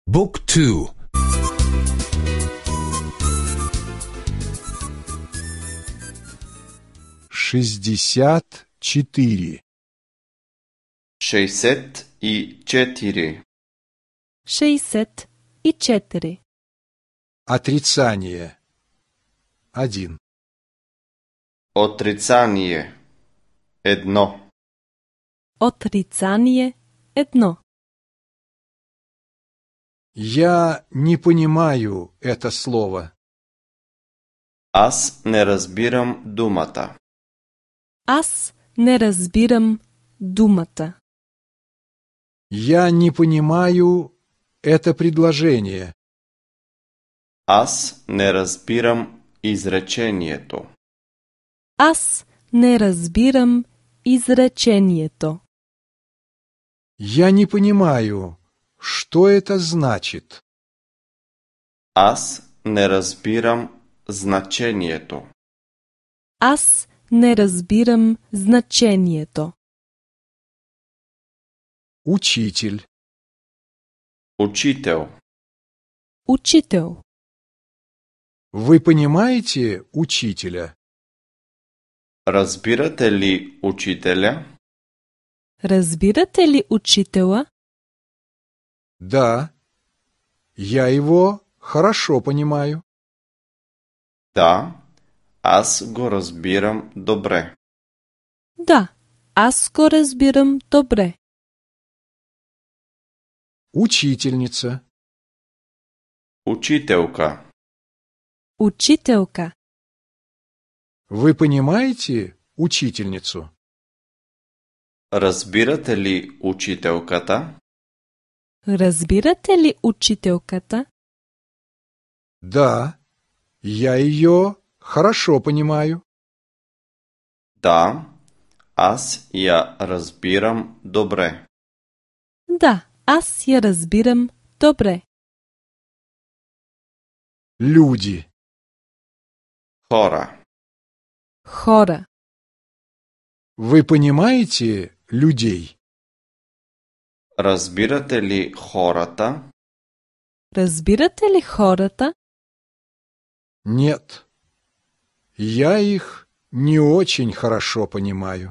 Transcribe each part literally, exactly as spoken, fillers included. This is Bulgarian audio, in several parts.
Book two. шестьдесят четыре. шестьдесят и четыре. шестьдесят и четыре. Отрицание. Один. Отрицание. Едно. Отрицание едно. Я не понимаю это слово. Аз не разбирам думата. Аз не разбирам думата. Я не понимаю это предложение. Аз не разбирам изречението. Аз не разбирам изречението. Я не понимаю, что это значит. Аз не разбирам значението. Аз не разбирам значението. Учитель. Учител. Учител. Вы понимаете учителя? Разбирате ли учителя? Разбирате ли учителя? Да. Я его хорошо понимаю. Да, аз го разбирам добре. Да, аз го разбирам добре. Учительница. Учителка. Учителка. Вы понимаете учительницу? Разбирате ли учителката? Разбирате ли учителката? Да. Я ее хорошо понимаю. Да, аз я разбирам добре. Да, аз я разбирам добре. Люди. Хора. Хора. Вы понимаете людей? Разбирате ли хората? Разбирате ли хората? Нет. Я их не очень хорошо понимаю.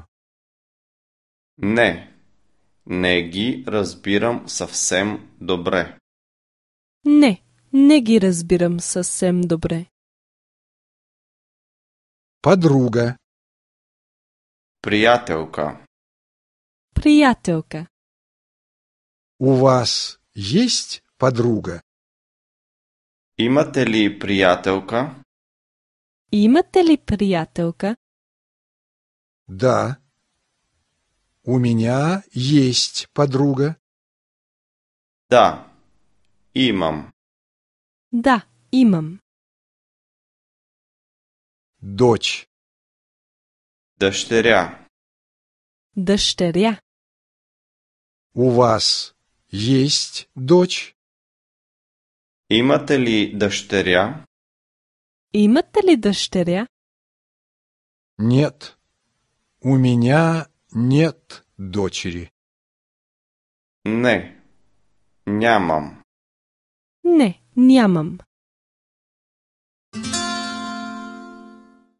Не. Не ги разбирам съвсем добре. Не, не ги разбирам съвсем добре. Подруга. Приятелка. Приятелка. У вас есть подруга? Имате ли приятелка? Имате ли приятелка? Да. У меня есть подруга. Да. Имам. Да, имам. Дочь. Дъщеря. Дъщеря. У вас есть дочь? Имате ли дъщеря? Имате ли дъщеря? Нет. У меня нет дочери. Не. Нямам. Не, нямам.